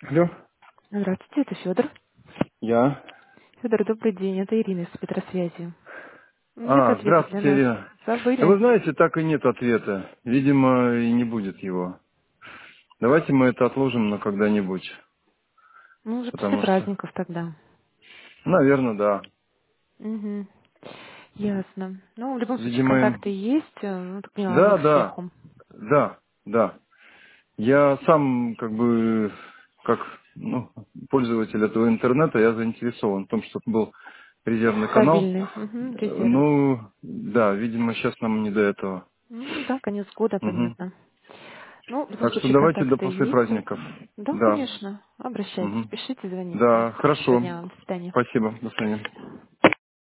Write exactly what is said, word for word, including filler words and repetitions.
Алло, Здравствуйте, это Федор. я. Федор, добрый день, это Ирина из спектросвязи. Нет А, ответа для здравствуйте, нас. Ирина. Да Забыли? вы знаете, так и нет ответа. Видимо, и не будет его. Давайте мы это отложим на когда-нибудь. Ну, уже после Потому что, праздников тогда. наверное, да. Угу. Ясно. Ну, в любом случае, Видимо, им... контакты есть, э, ну, так поняла, не Да, к да, спеху. да, да. Я сам, как бы, как ну, пользователь этого интернета, я заинтересован в том, чтобы был резервный канал. Стабильный. Угу, Э, резерв. Ну, да, видимо, сейчас нам не до этого. Ну, да, конец года, Мгм. понятно. Ну, в любом Так что случае, давайте до контакты после есть. праздников. Да, Да. конечно. Обращайтесь, Мгм. пишите, звоните. Да, Хорошего хорошо. дня вам. До свидания. Спасибо. До свидания.